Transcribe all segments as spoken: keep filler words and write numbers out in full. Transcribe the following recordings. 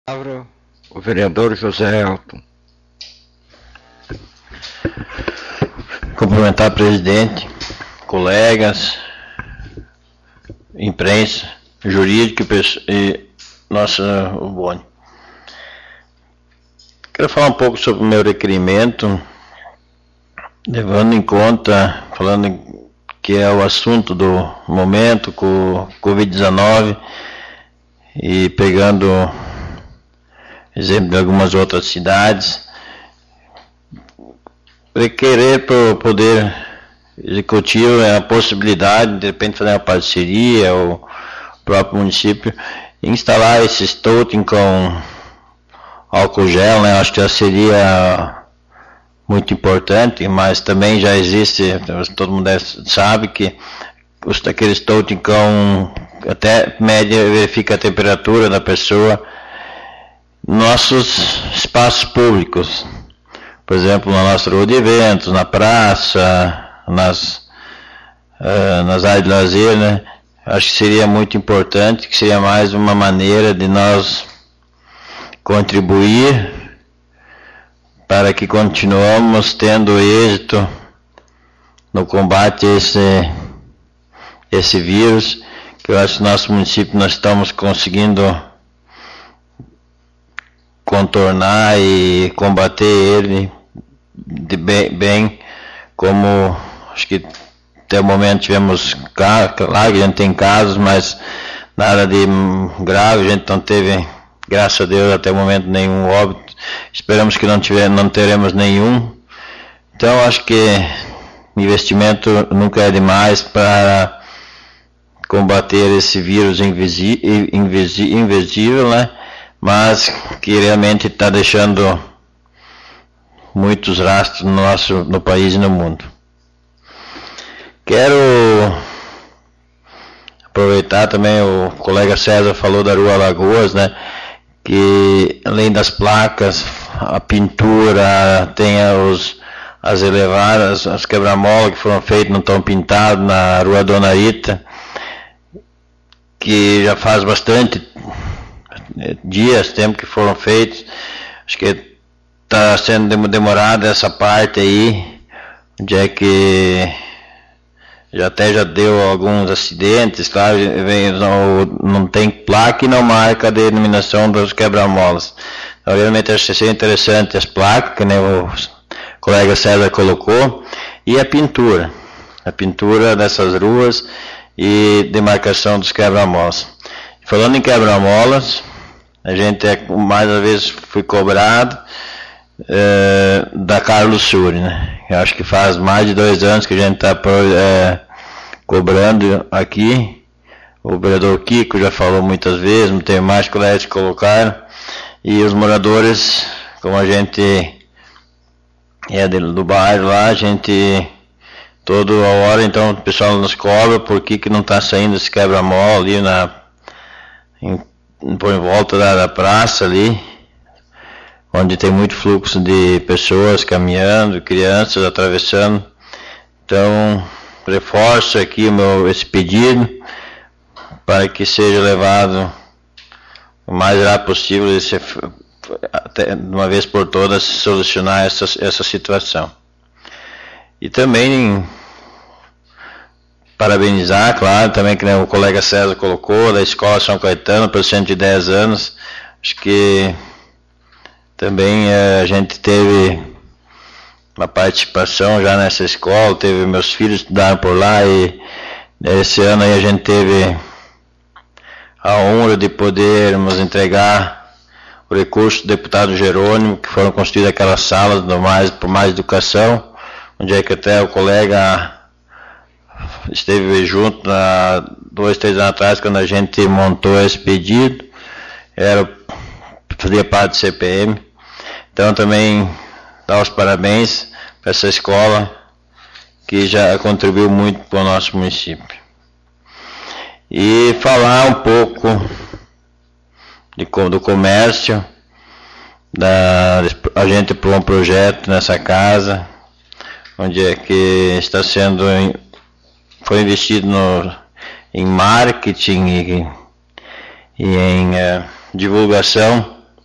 Palavra, o vereador José Elton. Cumprimentar o presidente, colegas, imprensa, jurídica e nossa Boni. Quero falar um pouco sobre o meu requerimento, levando em conta, falando que é o assunto do momento com o covid dezenove e pegando exemplo de algumas outras cidades, requerer para o Poder Executivo a possibilidade de repente fazer uma parceria, ou o próprio município, instalar esses totem com álcool gel, né? Acho que já seria muito importante, mas também já existe, todo mundo sabe que os, aqueles totem com até média verifica a temperatura da pessoa, nossos espaços públicos, por exemplo, na nossa rua de eventos, na praça, nas, uh, nas áreas de lazer, né? Acho que seria muito importante, que seria mais uma maneira de nós contribuir para que continuemos tendo êxito no combate a esse, esse vírus, que eu acho que no nosso município nós estamos conseguindo contornar e combater ele de bem, bem, como acho que até o momento tivemos, claro que a gente tem casos, mas nada de grave, a gente não teve, graças a Deus, até o momento nenhum óbito, esperamos que não, tiver, não teremos nenhum. Então acho que investimento nunca é demais para combater esse vírus invisi, invisi, invisível, né? Mas que realmente está deixando muitos rastros no nosso no país e no mundo. Quero aproveitar também, o colega César falou da Rua Lagoas, né? Que além das placas, a pintura, tem os, as elevadas, as quebra-mola que foram feitas, não estão pintadas na Rua Dona Rita, que já faz bastante dias, tempo que foram feitos, acho que está sendo demorada essa parte aí, onde é que já até já deu alguns acidentes, claro, não, não tem placa e não marca a denominação dos quebra-molas. Então, realmente acho que seria interessante as placas, que nem o colega César colocou, e a pintura, a pintura dessas ruas e demarcação dos quebra-molas. Falando em quebra-molas, a gente é, mais uma vez fui cobrado é, da Carlos Suri, né? Eu acho que faz mais de dois anos que a gente está é, cobrando aqui. O vereador Kiko já falou muitas vezes, não tem mais colegas que colocaram. E os moradores, como a gente é do bairro lá, a gente toda hora, então o pessoal nos cobra por que que não está saindo esse quebra-mola ali na em, por em volta da, da praça ali, onde tem muito fluxo de pessoas caminhando, crianças atravessando. Então, reforço aqui o meu, esse pedido para que seja levado o mais rápido possível, esse, até, de uma vez por todas, solucionar essa, essa situação. E também parabenizar, claro, também que o colega César colocou, da Escola São Caetano, pelos cento e dez anos. Acho que também eh, a gente teve uma participação já nessa escola, teve meus filhos estudaram por lá e esse ano aí a gente teve a honra de podermos entregar o recurso do deputado Jerônimo, que foram construídas aquelas salas do mais, por mais educação, onde é que até o colega esteve junto há dois, três anos atrás, quando a gente montou esse pedido, era, fazia parte do C P M. Então também dar os parabéns para essa escola, que já contribuiu muito para o nosso município. E falar um pouco de, do comércio, da, a gente pôs um projeto nessa casa, onde é que está sendo, foi investido no, em marketing e, e em uh, divulgação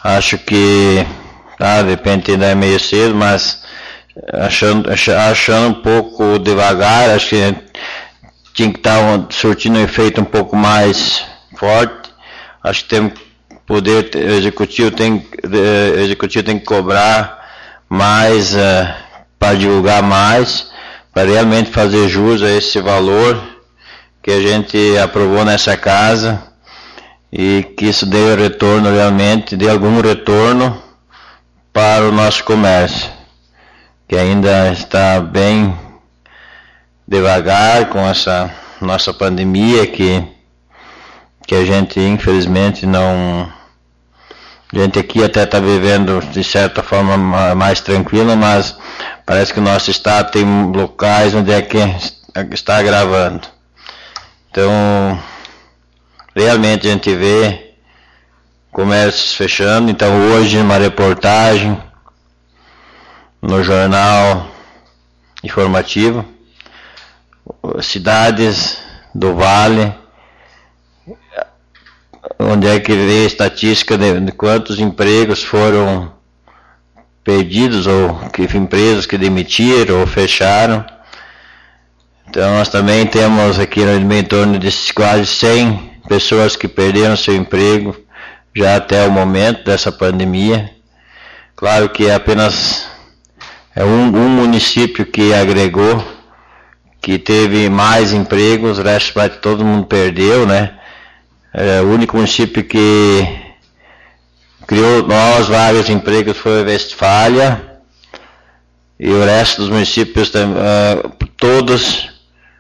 acho que, tá, de repente ainda é meio cedo, mas achando, achando um pouco devagar, acho que tinha que estar surtindo um efeito um pouco mais forte. Acho que tem o poder executivo tem, o executivo tem que cobrar mais, uh, para divulgar mais, para realmente fazer jus a esse valor que a gente aprovou nessa casa, e que isso dê retorno realmente, dê algum retorno para o nosso comércio, que ainda está bem devagar com essa nossa pandemia, que, que a gente infelizmente não... A gente aqui até está vivendo de certa forma mais tranquila, mas parece que o nosso estado tem locais onde é que está agravando. Então, realmente a gente vê comércios fechando. Então hoje uma reportagem no jornal informativo, cidades do Vale, onde é que vê a estatística de, de quantos empregos foram perdidos, ou que empresas que demitiram ou fecharam. Então nós também temos aqui no em torno de quase cem pessoas que perderam seu emprego já até o momento dessa pandemia. Claro que é apenas é um, um município que agregou, que teve mais empregos, o resto praticamente todo mundo perdeu, né? É, o único município que criou novas vagas de emprego foi a Westfália, e o resto dos municípios, uh, todos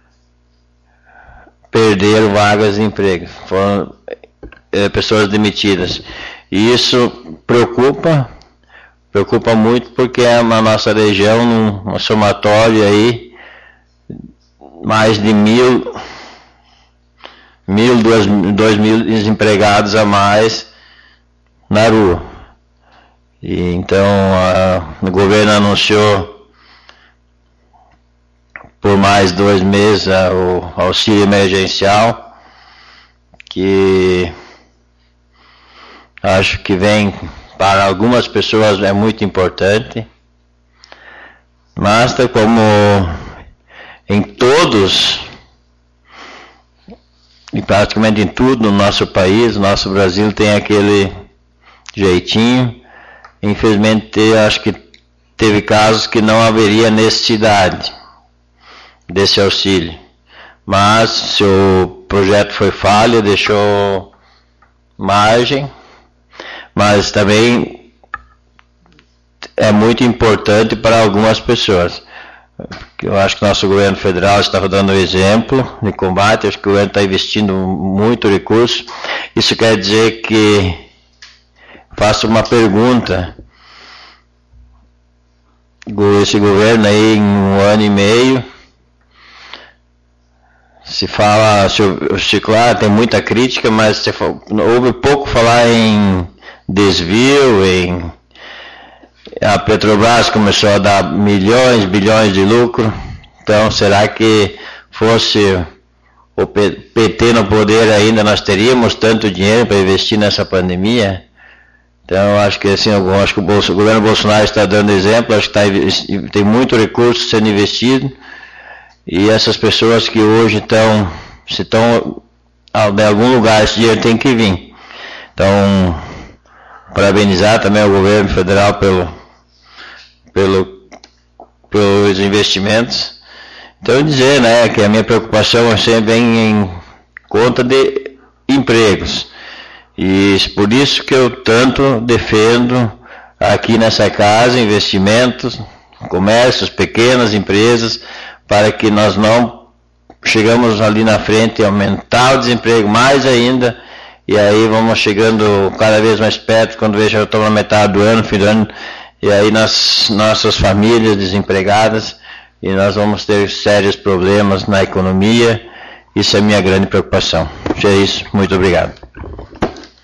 perderam vagas de emprego, foram uh, pessoas demitidas. E isso preocupa, preocupa muito, porque é na nossa região, num, um somatório aí, mais de mil... mil, dois, dois mil desempregados a mais na rua. E então a, o governo anunciou por mais dois meses a, o auxílio emergencial, que acho que vem para algumas pessoas é muito importante, mas como em todos, e praticamente em tudo no nosso país, o nosso Brasil tem aquele jeitinho. Infelizmente, acho que teve casos que não haveria necessidade desse auxílio. Mas se o projeto foi falha, deixou margem, mas também é muito importante para algumas pessoas. Eu acho que o nosso governo federal está dando exemplo de combate, acho que o governo está investindo muito recurso. Isso quer dizer que, faço uma pergunta, esse governo aí em um ano e meio, se fala, se, se claro, tem muita crítica, mas se, houve pouco falar em desvio, em... A Petrobras começou a dar milhões, bilhões de lucro. Então, será que fosse o P T no poder ainda, nós teríamos tanto dinheiro para investir nessa pandemia? Então, acho que assim, eu acho que o, Bolso, o governo Bolsonaro está dando exemplo, acho que está, tem muito recurso sendo investido, e essas pessoas que hoje estão, se estão em algum lugar, esse dinheiro tem que vir. Então, parabenizar também o governo federal pelo Pelo, pelos investimentos. Então dizer, né, que a minha preocupação sempre vem em conta de empregos, e por isso que eu tanto defendo aqui nessa casa investimentos, comércios, pequenas empresas, para que nós não chegamos ali na frente e aumentar o desemprego mais ainda, e aí vamos chegando cada vez mais perto, quando vejo eu estou na metade do ano, fim do ano, e aí nas nossas famílias desempregadas, e nós vamos ter sérios problemas na economia. Isso é a minha grande preocupação. É isso, muito obrigado.